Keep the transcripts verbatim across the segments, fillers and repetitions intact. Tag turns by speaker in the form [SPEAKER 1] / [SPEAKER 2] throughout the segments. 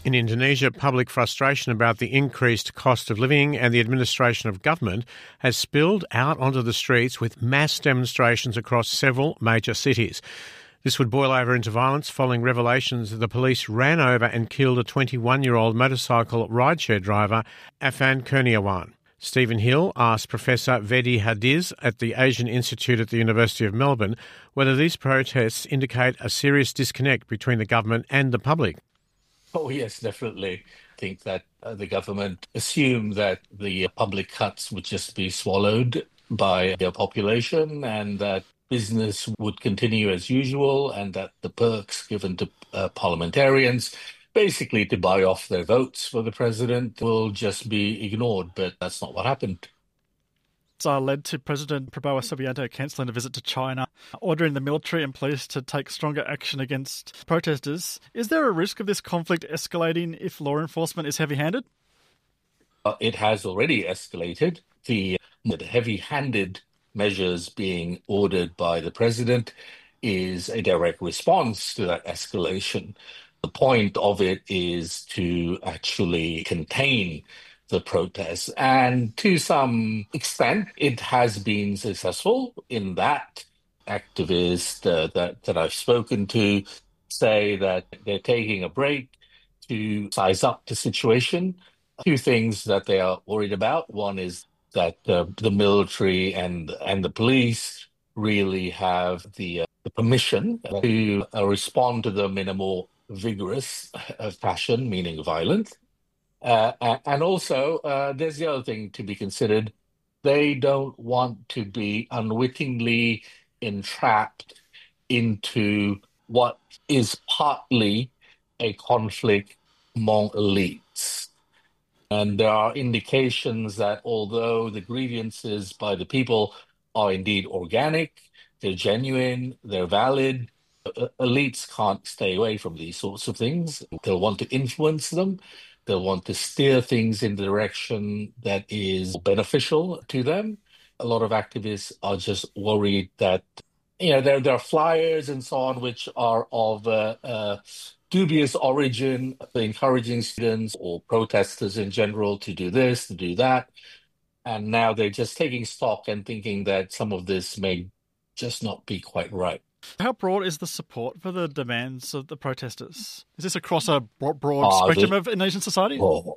[SPEAKER 1] In Indonesia, public frustration about the increased cost of living and the administration of government has spilled out onto the streets with mass demonstrations across several major cities. This would boil over into violence following revelations that the police ran over and killed a twenty-one-year-old motorcycle rideshare driver, Afan Kurniawan. Stephen Hill asked Professor Vedi Hadiz at the Asian Institute at the University of Melbourne whether these protests indicate a serious disconnect between the government and the public.
[SPEAKER 2] Oh, yes, definitely. I think that uh, the government assumed that the public cuts would just be swallowed by their population and that business would continue as usual and that the perks given to uh, parliamentarians, basically to buy off their votes for the president, will just be ignored. But that's not what happened.
[SPEAKER 3] Uh, led to President Prabowo Subianto cancelling a visit to China, ordering the military and police to take stronger action against protesters. Is there a risk of this conflict escalating if law enforcement is heavy-handed?
[SPEAKER 2] Uh, it has already escalated. The, the heavy-handed measures being ordered by the president is a direct response to that escalation. The point of it is to actually contain the protests. And to some extent, it has been successful in that activists uh, that, that I've spoken to say that they're taking a break to size up the situation. Two things that they are worried about. One is that uh, the military and, and the police really have the, uh, the permission to uh, respond to them in a more vigorous uh, fashion, meaning violent. Uh, and also, uh, there's the other thing to be considered. They don't want to be unwittingly entrapped into what is partly a conflict among elites. And there are indications that although the grievances by the people are indeed organic, they're genuine, they're valid, uh, elites can't stay away from these sorts of things. They'll want to influence them. They'll want to steer things in the direction that is beneficial to them. A lot of activists are just worried that, you know, there, there are flyers and so on which are of uh, uh, dubious origin, encouraging students or protesters in general to do this, to do that. And now they're just taking stock and thinking that some of this may just not be quite right.
[SPEAKER 3] How broad is the support for the demands of the protesters? Is this across a broad, broad
[SPEAKER 2] Uh,
[SPEAKER 3] spectrum
[SPEAKER 2] the-
[SPEAKER 3] of Indonesian society?
[SPEAKER 2] Oh,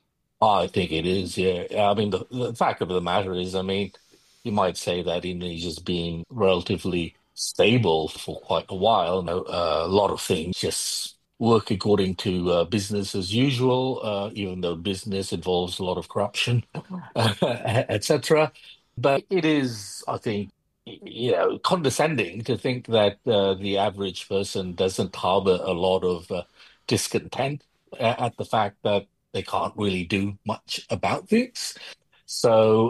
[SPEAKER 2] I think it is, yeah. I mean, the, the fact of the matter is, I mean, you might say that Indonesia's been relatively stable for quite a while. You know, uh, a lot of things just work according to uh, business as usual, uh, even though business involves a lot of corruption, et cetera. But it is, I think, you know, condescending to think that uh, the average person doesn't harbor a lot of uh, discontent a- at the fact that they can't really do much about things. So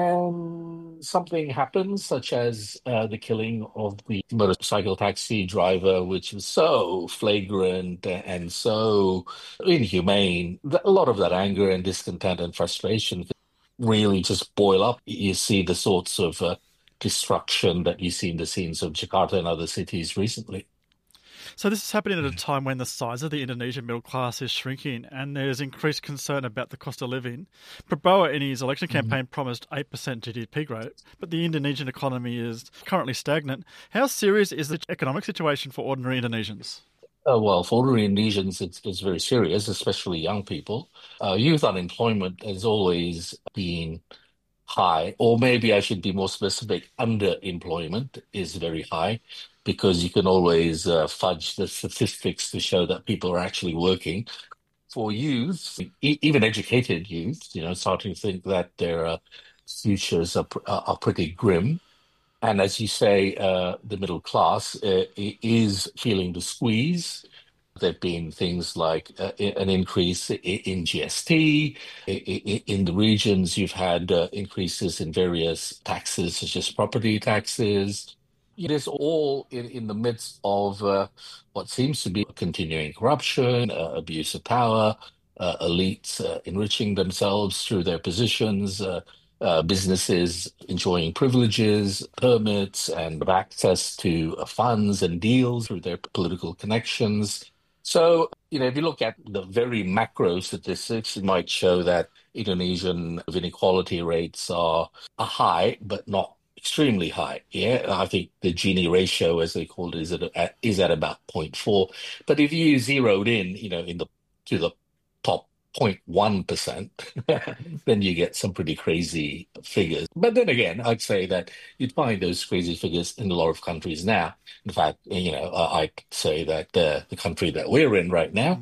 [SPEAKER 2] when something happens, such as uh, the killing of the motorcycle taxi driver, which was so flagrant and so inhumane, th- a lot of that anger and discontent and frustration really just boil up. You see the sorts of uh, destruction that you see in the scenes of Jakarta and other cities recently.
[SPEAKER 3] So this is happening at a time when the size of the Indonesian middle class is shrinking and there's increased concern about the cost of living. Prabowo in his election campaign promised eight percent G D P growth, but the Indonesian economy is currently stagnant. How serious is the economic situation for ordinary Indonesians?
[SPEAKER 2] Uh, well, for ordinary Indonesians, it's, it's very serious, especially young people. Uh, youth unemployment has always been high, or maybe I should be more specific, underemployment is very high because you can always uh, fudge the statistics to show that people are actually working. For youth, e- even educated youth, you know, starting to think that their uh, futures are, pr- are are pretty grim. And as you say, uh, the middle class uh, i- is feeling the squeeze. There have been things like uh, i- an increase i- in G S T. I- i- In the regions, you've had uh, increases in various taxes, such as property taxes. It is all in, in the midst of uh, what seems to be continuing corruption, uh, abuse of power, uh, elites uh, enriching themselves through their positions, uh, uh, businesses enjoying privileges, permits, and access to uh, funds and deals through their political connections. So you know, if you look at the very macro statistics, it might show that Indonesian inequality rates are, are high, but not extremely high. Yeah, I think the Gini ratio, as they call it, is at is at about zero point four. But if you zeroed in, you know, in the to the top zero point one percent, then you get some pretty crazy figures. But then again, I'd say that you'd find those crazy figures in a lot of countries now. In fact, you know, I- I'd say that uh, the country that we're in right now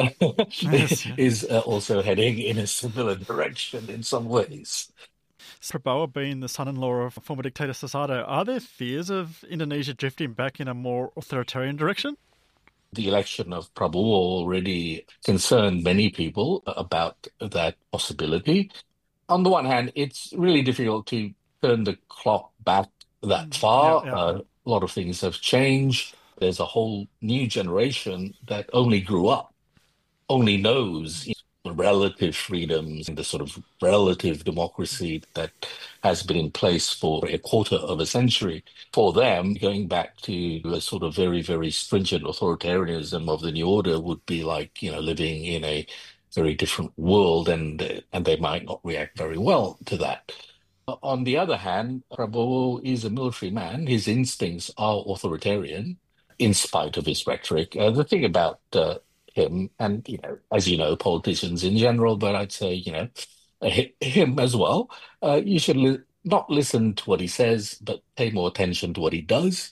[SPEAKER 3] Yes.
[SPEAKER 2] is uh, also heading in a similar direction in some ways.
[SPEAKER 3] Prabowo being the son-in-law of former dictator Suharto, are there fears of Indonesia drifting back in a more authoritarian direction?
[SPEAKER 2] The election of Prabowo already concerned many people about that possibility. On the one hand, it's really difficult to turn the clock back that far.
[SPEAKER 3] Yeah, yeah.
[SPEAKER 2] Uh, a lot of things have changed. There's a whole new generation that only grew up, only knows, you know, relative freedoms and the sort of relative democracy that has been in place for a quarter of a century. For them, going back to a sort of very, very stringent authoritarianism of the new order would be like, you know, living in a very different world, and uh, and they might not react very well to that. On the other hand, Prabowo is a military man. His instincts are authoritarian, in spite of his rhetoric. Uh, the thing about uh, him, and you know, as you know, politicians in general, but I'd say, you know, uh, hi- him as well. Uh, you should li not listen to what he says, but pay more attention to what he does.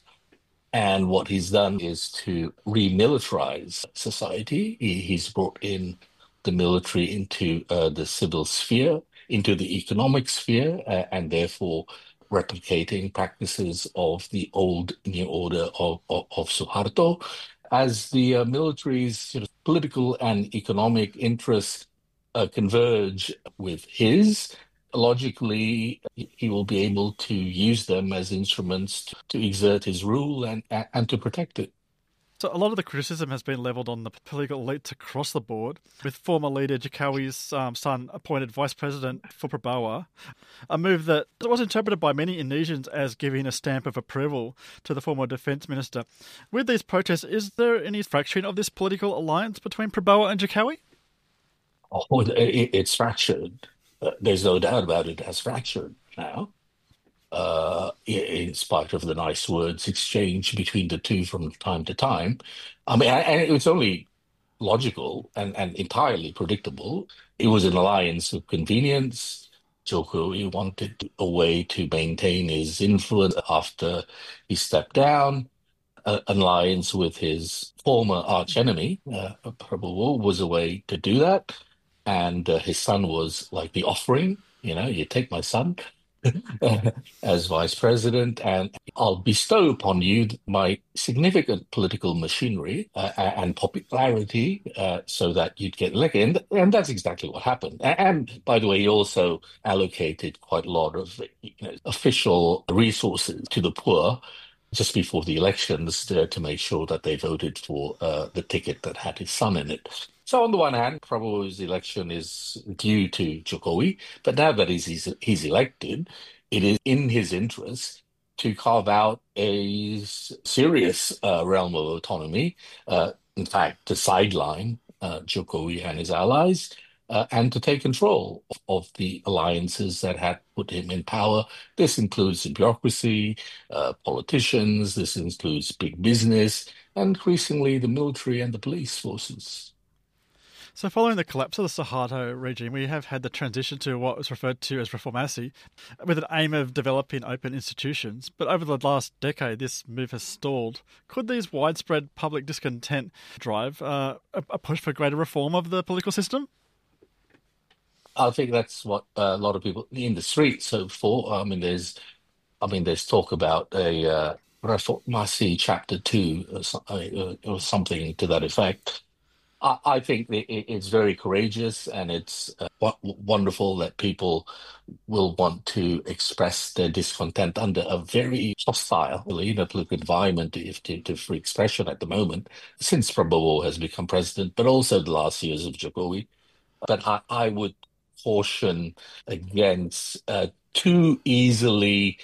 [SPEAKER 2] And what he's done is to remilitarize society. He, he's brought in the military into uh, the civil sphere, into the economic sphere, uh, and therefore replicating practices of the old new order of, of, of Suharto. As the uh, military's sort of political and economic interests uh, converge with his, logically, he will be able to use them as instruments to, to exert his rule and, and to protect it.
[SPEAKER 3] So a lot of the criticism has been levelled on the political elites across the board, with former leader Jokowi's um, son appointed vice president for Prabowo, a move that was interpreted by many Indonesians as giving a stamp of approval to the former defence minister. With these protests, is there any fracturing of this political alliance between Prabowo and Jokowi?
[SPEAKER 2] Oh, it, it's fractured. Uh, there's no doubt about it. It has fractured now. Uh, in spite of the nice words exchanged between the two from time to time. I mean, and it was only logical and, and entirely predictable. It was an alliance of convenience. Jokowi wanted a way to maintain his influence after he stepped down. Uh, an alliance with his former archenemy, uh, Prabowo, was a way to do that. And uh, his son was like the offering, you know, you take my son as vice president, and I'll bestow upon you my significant political machinery uh, and popularity uh, so that you'd get elected. And, and that's exactly what happened. And, and by the way, he also allocated quite a lot of, you know, official resources to the poor just before the elections to, to make sure that they voted for uh, the ticket that had his son in it. So on the one hand, Prabowo's election is due to Jokowi, but now that he's, he's, he's elected, it is in his interest to carve out a serious uh, realm of autonomy, uh, in fact, to sideline uh, Jokowi and his allies, uh, and to take control of, of the alliances that had put him in power. This includes the bureaucracy, uh, politicians, this includes big business, and increasingly the military and the police forces.
[SPEAKER 3] So following the collapse of the Suharto regime, we have had the transition to what was referred to as reformasi, with an aim of developing open institutions. But over the last decade, this move has stalled. Could these widespread public discontent drive uh, a, a push for greater reform of the political system?
[SPEAKER 2] I think that's what a lot of people in the streets hope for. I mean, there's, I mean, there's talk about a uh, reformasi chapter two or, so, uh, or something to that effect. I think it's very courageous, and it's uh, wonderful that people will want to express their discontent under a very hostile, you know, political environment to, to, to free expression at the moment, since Prabowo has become president, but also the last years of Jokowi. But I, I would caution against uh, too easily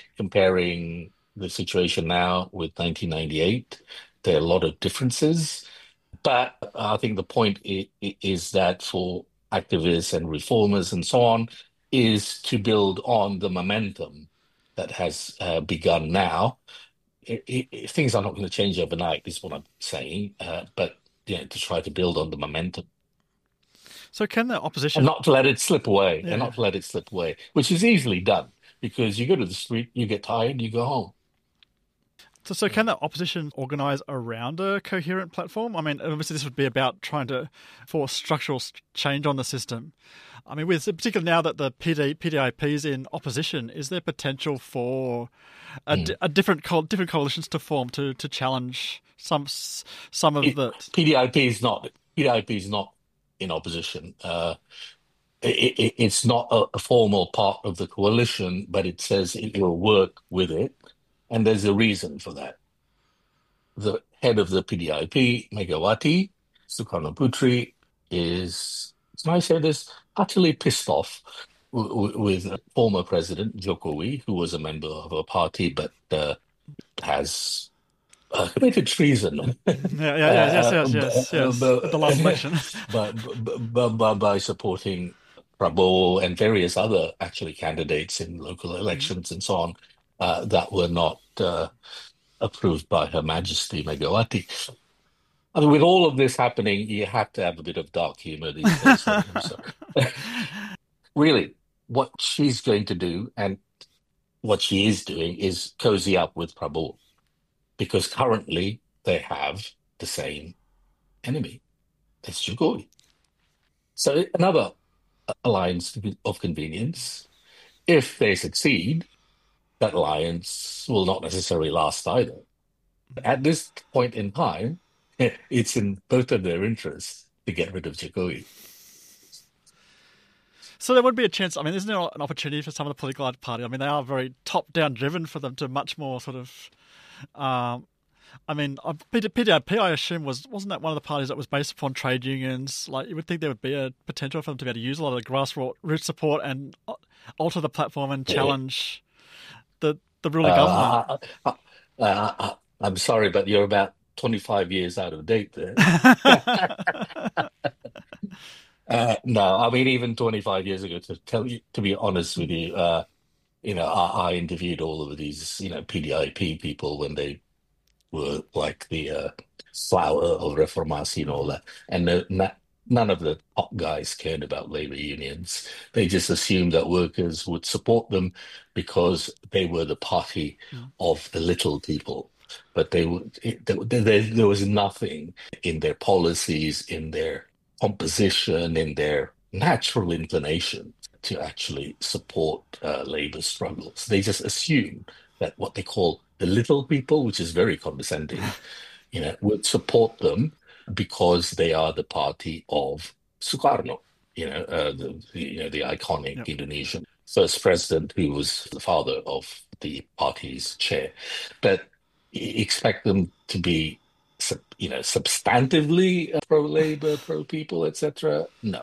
[SPEAKER 2] comparing the situation now with nineteen ninety-eight. There are a lot of differences. But I think the point i- i- is that for activists and reformers and so on, is to build on the momentum that has uh, begun now. I I things are not going to change overnight, is what I'm saying. Uh, but you know, to try to build on the momentum
[SPEAKER 3] So can the
[SPEAKER 2] and
[SPEAKER 3] opposition?
[SPEAKER 2] not to let it slip away, and
[SPEAKER 3] Yeah.
[SPEAKER 2] not to let it slip away, which is easily done because you go to the street, you get tired, you go home.
[SPEAKER 3] So, so can the opposition organise around a coherent platform? I mean, obviously, this would be about trying to force structural s- change on the system. I mean, with particularly now that the P D, P D I P is in opposition, is there potential for a,
[SPEAKER 2] Mm.
[SPEAKER 3] di- a different co- different coalitions to form to, to challenge some s- some of
[SPEAKER 2] It,
[SPEAKER 3] the?
[SPEAKER 2] P D I P is not P D I P is not in opposition. Uh, it, it, it's not a, a formal part of the coalition, but it says it will work with it, and there's a reason for that. The head of the P D I P, Megawati Sukarno Putri, is, can I say this, utterly pissed off w- w- with former President Jokowi, who was a member of a party but uh, has uh, committed treason.
[SPEAKER 3] Yeah, yeah, yeah, yes,
[SPEAKER 2] uh,
[SPEAKER 3] yes,
[SPEAKER 2] b-
[SPEAKER 3] yes,
[SPEAKER 2] uh,
[SPEAKER 3] yes. At the last
[SPEAKER 2] b-
[SPEAKER 3] election.
[SPEAKER 2] by, by, by, by supporting Prabowo and various other actually candidates in local elections and so on uh, that were not uh, approved by Her Majesty Megawati. I mean, with all of this happening, you have to have a bit of dark humor these days. I'm, I'm sorry. Really, what she's going to do and what she is doing is cozy up with Prabowo because currently they have the same enemy. It's Jokowi. So another alliance of convenience. If they succeed, that alliance will not necessarily last either. At this point in time, it's in both of their interests to get rid of Jokowi.
[SPEAKER 3] So there would be a chance. I mean, isn't there an opportunity for some of the political party? I mean, they are very top-down driven for them to much more sort of. Um, I mean, uh, P D I P, I assume, was wasn't that one of the parties that was based upon trade unions? Like, you would think there would be a potential for them to be able to use a lot of the grassroots support and uh, alter the platform and
[SPEAKER 2] Yeah.
[SPEAKER 3] challenge the the ruling government.
[SPEAKER 2] Uh, I, I, I, I'm sorry, but you're about twenty-five years out of date there. Uh, no, I mean, even twenty-five years ago, to tell you, to be honest with you, uh, you know, I, I interviewed all of these, you know, P D I P people when they were like the uh, flower of Reformasi and all that. And no, na- none of the top guys cared about labor unions. They just assumed that workers would support them because they were the party of the little people. But they would, it, there, there, there was nothing in their policies, in their composition, in their natural inclination to actually support uh, labor struggles. They just assumed that what they call the little people, which is very condescending, you know, would support them because they are the party of Sukarno, you know, uh, the, the you know the iconic
[SPEAKER 3] Yep.
[SPEAKER 2] Indonesian first president who was the father of the party's chair. But e- expect them to be, sub- you know, substantively uh, pro-labor, pro-people, et cetera. No,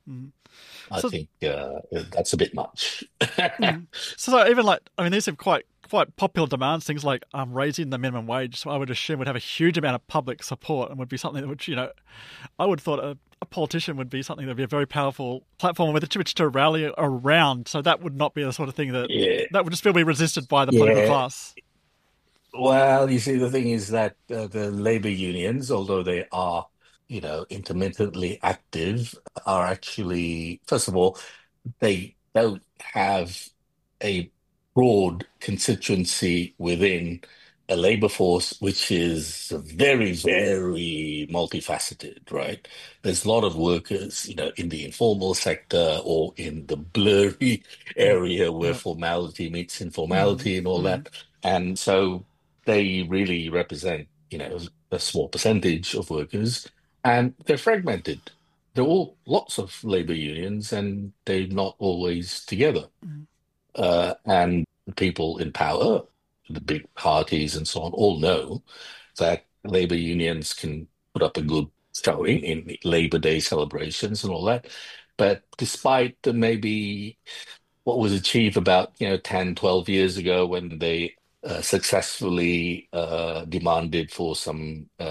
[SPEAKER 2] I
[SPEAKER 3] So,
[SPEAKER 2] think uh, that's a bit much.
[SPEAKER 3] so, so even like, I mean, these are quite quite popular demands. Things like um, raising the minimum wage. So I would assume would have a huge amount of public support and would be something that would, you know, I would have thought a, a politician would be something that would be a very powerful platform with which to rally around. So that would not be the sort of thing that
[SPEAKER 2] Yeah,
[SPEAKER 3] that would just still be resisted by the political
[SPEAKER 2] yeah.
[SPEAKER 3] class.
[SPEAKER 2] Well, you see, the thing is that uh, the labor unions, although they are, you know, intermittently active, are actually, first of all, they don't have a broad constituency within a labor force, which is very, very multifaceted, right? There's a lot of workers, you know, in the informal sector or in the blurry
[SPEAKER 3] Mm,
[SPEAKER 2] area where
[SPEAKER 3] yeah.
[SPEAKER 2] formality meets
[SPEAKER 3] Mm,
[SPEAKER 2] informality and all
[SPEAKER 3] mm,
[SPEAKER 2] that. And so they really represent, you know, a small percentage of workers, and they're fragmented. There are all lots of labor unions, and they're not always together.
[SPEAKER 3] mm,
[SPEAKER 2] Uh, and the people in power, the big parties and so on, all know that labor unions can put up a good showing in Labor Day celebrations and all that. But despite the maybe what was achieved about, you know, ten, twelve years ago when they uh, successfully uh, demanded for some uh,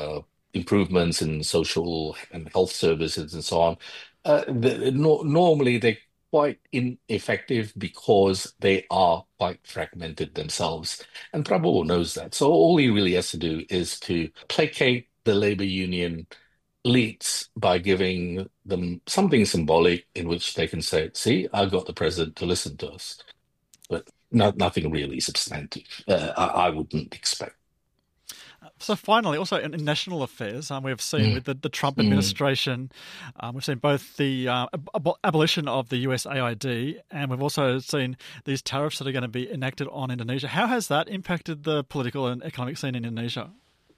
[SPEAKER 2] improvements in social and health services and so on, uh, the, no, normally they're quite ineffective because they are quite fragmented themselves. And Prabowo knows that. So all he really has to do is to placate the labor union elites by giving them something symbolic in which they can say, see, I got the president to listen to us. But not, nothing really substantive, uh, I, I wouldn't expect.
[SPEAKER 3] So finally, also in, in national affairs, um, we've seen mm. with the, the Trump administration, mm. um, we've seen both the uh, ab- abolition of the U S A I D, and we've also seen these tariffs that are going to be enacted on Indonesia. How has that impacted the political and economic scene in Indonesia?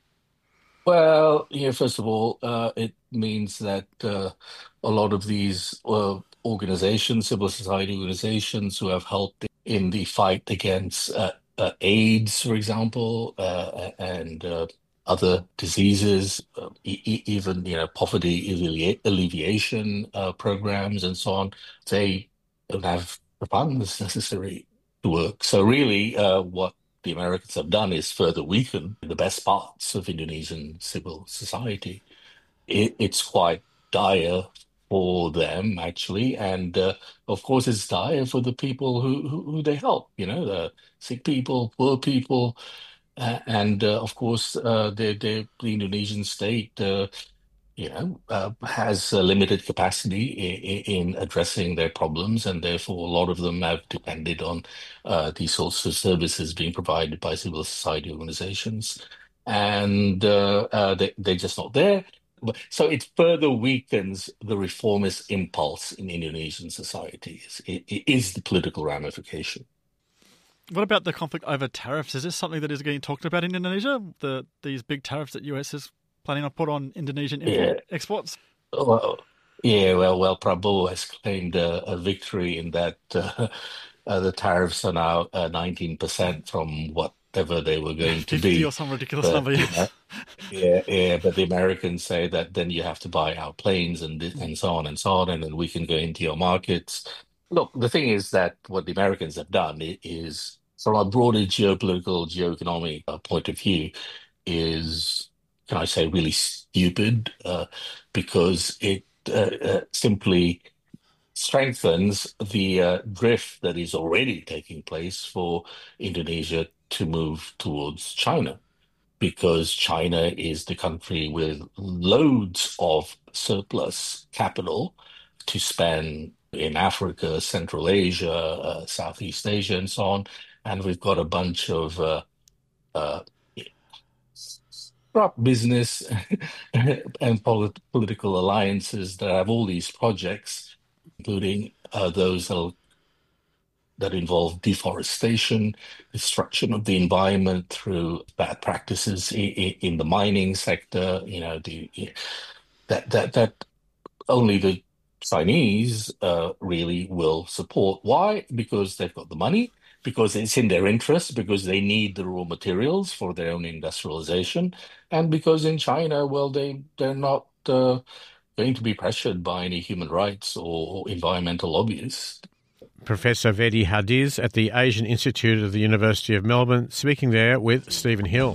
[SPEAKER 2] Well, yeah, first of all, uh, it means that uh, a lot of these uh, organizations, civil society organizations who have helped in the fight against uh, uh, AIDS, for example, uh, and uh, other diseases, uh, e- even you know poverty allevi- alleviation uh, programs and so on, they don't have the funds necessary to work. So really, uh, what the Americans have done is further weaken the best parts of Indonesian civil society. It, it's quite dire for them, actually, and uh, of course, it's dire for the people who who, who they help. You know, the sick people, poor people, uh, and uh, of course, uh, the, the the Indonesian state. Uh, you know, uh, has a limited capacity in, in addressing their problems, and therefore a lot of them have depended on uh, these sorts of services being provided by civil society organizations, and uh, uh, they, they're just not there. But, so it further weakens the reformist impulse in Indonesian society. It, it is the political ramification.
[SPEAKER 3] What about the conflict over tariffs? Is this something that is getting talked about in Indonesia? The these big tariffs that U S is planning on put on Indonesian import, yeah. exports?
[SPEAKER 2] Well, yeah, well, well, Prabowo has claimed uh, a victory in that uh, uh, the tariffs are now uh, nineteen percent from whatever they were going to be.
[SPEAKER 3] Or some ridiculous
[SPEAKER 2] but,
[SPEAKER 3] number, yeah.
[SPEAKER 2] You know, yeah, yeah, but the Americans say that then you have to buy our planes and and so on and so on, and then we can go into your markets. Look, the thing is that what the Americans have done is, from a broader geopolitical, geoeconomic uh, point of view, is, can I say, really stupid, uh, because it uh, uh, simply strengthens the uh, drift that is already taking place for Indonesia to move towards China, because China is the country with loads of surplus capital to spend in Africa, Central Asia, uh, Southeast Asia, and so on. And we've got a bunch of uh, uh, business and polit- political alliances that have all these projects, including uh, those that, that involve deforestation, destruction of the environment through bad practices in, in the mining sector. You know, the that that that only the Chinese uh, really will support. Why? Because they've got the money, because it's in their interest, because they need the raw materials for their own industrialization, and because in China, well, they, they're not uh, going to be pressured by any human rights or environmental lobbyists.
[SPEAKER 1] Professor Vedi Hadiz at the Asian Institute of the University of Melbourne, speaking there with Stephen Hill.